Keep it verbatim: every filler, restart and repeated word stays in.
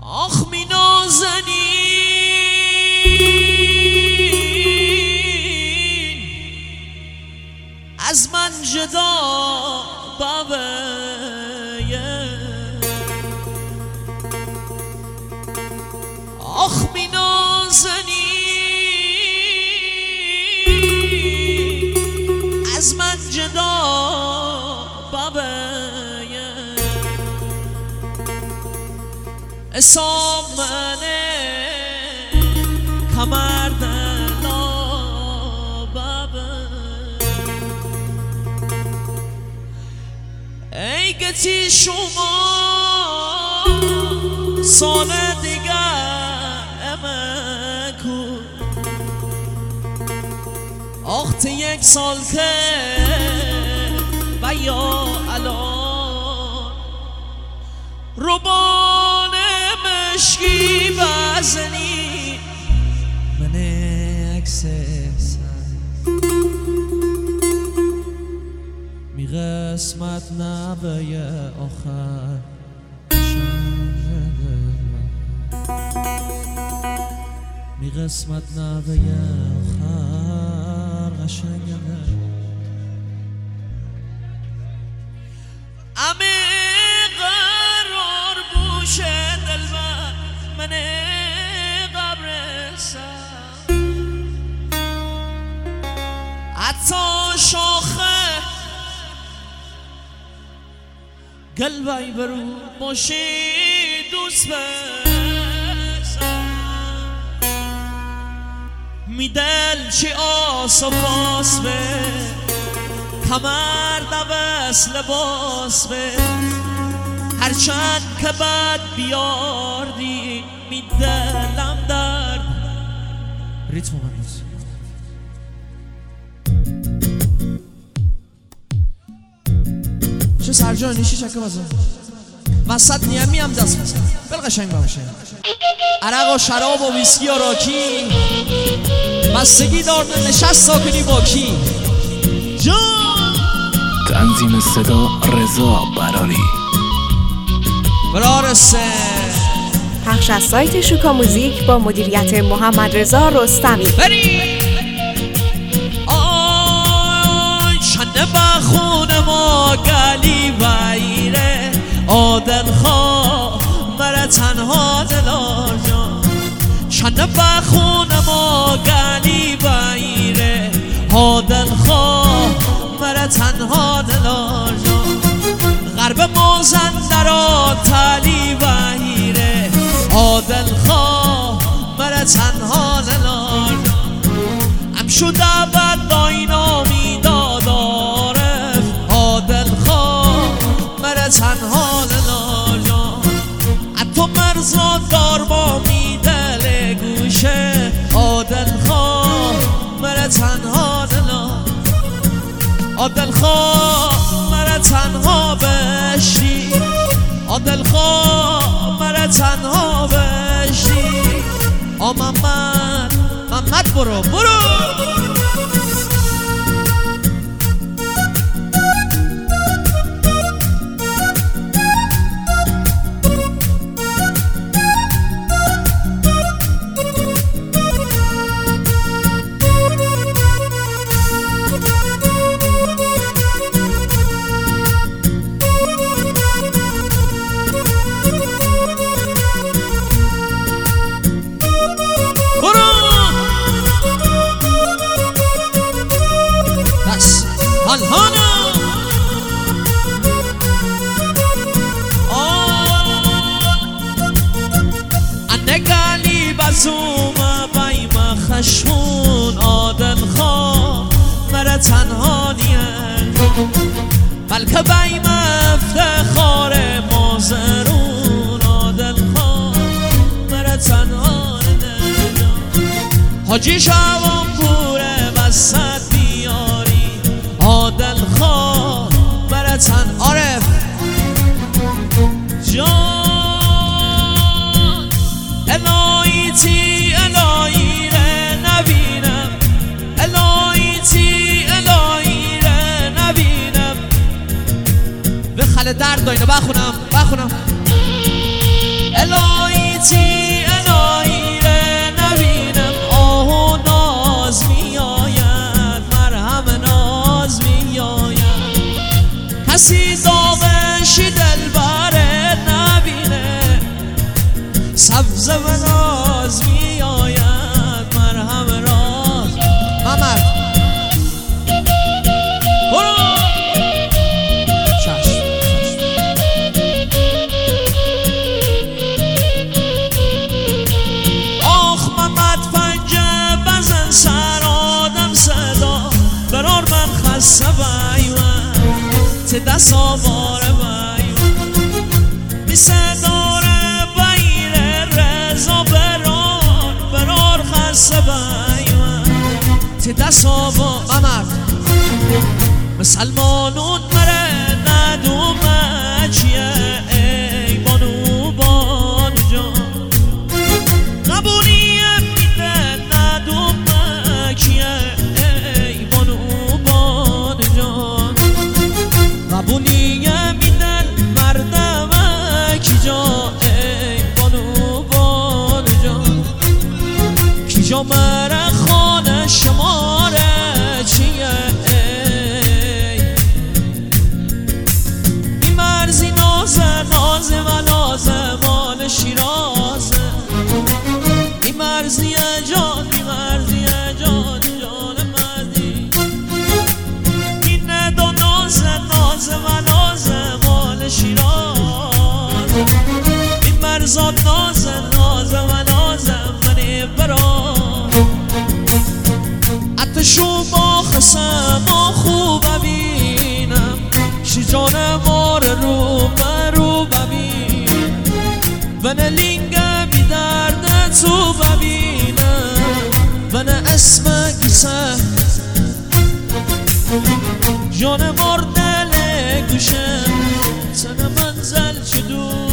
آخ می نازنین از من جدا بابیه آخ می نازنین از من جدا بابیه اسامنه کمر دلا بابا ای گتی شما سال دیگه امکو آخت یک سال که و یا الان روبان مشکی بزنی من اکسسن می قسمت نبه آخر می قسمت نبه آخر قشنگه امی قرار بوشه دلبر من قبرستم حتی شاخه قلبی برو باشی دوست بسم می دل چی آس و پاس به کمر دوست لباس به هرچند که بد بیاردی می دلم درد ریتم من نیست چه سرجان نیشی چکه بزن وسط نیمی هم دست بزن بل قشنگ باشه عرق و شراب و ویسکی و راکی بستگی دار نشست ساکنی با کی جان تنظیم صدا رضا براری برارسه پخش از سایت شوکا موزیک با مدیریت محمد رضا رستمی بری آی چنه بخون ما گلی ویره آدل خواه مره تنها دلار جان چنه بخون ما گلی ویره آدل خواه مره تنها دلار جان غرب مازن درا تلی وحیره آدل خواه مره تنها دلار هم شد عبد داینا میداد عارف آدل خواه مره تنها دلار حتی مرزا دار با میدل گوشه آدل خواه مره تنها دلار آدل خواه مره تنها بشتی آدل خواه مره تنها بشتی آ محمد محمد برو برو الهانا انگلی بزوم بایم خشون آدل خواه مره تنها نیه بلکه بایم افتخار مازرون آدل خواه مره تنها نیه حاجی شوام پوره بسد آدل خواه مره تن عارف جان الهی تی الهی ره نبینم الهی تی الهی ره نبینم به خل درد داینه بخونم بخونم الهی وقتی الهی نبینم آه و ناز می آید، مرهم ناز می آید. کسی داغش دلبر نبینه، سبز و ناز می آید، مرهم راز. ممر برو چشم. آخ محمد پنجه بزن سر آدم صدا، برار من خسته بیون ته دست آواره بیون میسه داره بیر رزا، برار برار خسته بیون ته دست آواره. ممر مسلمانون مره ندومه چیه ای بانو بانو جان، قبولیه میده ندومه کیه ای بانو بانو جان، قبولیه میدن مردمه کی جا ای بانو بانو جان. کی جا مره خانه شماره چیه مرزی نازه نازه و نازه مال شیرازه، بی مرزی جان بی مرزی جان جان مردی، بی ند و نازه نازه و نازه مال شیرازه، بی مرزات نازه نازه و نازه منی برا اتشو با خسم و خوب ببینم، شی جان مار رو مرو ببین و نه لینگه بی درد تو ببینم و نه اسم گیسه جان مار دل گوشم سن منزل چی دو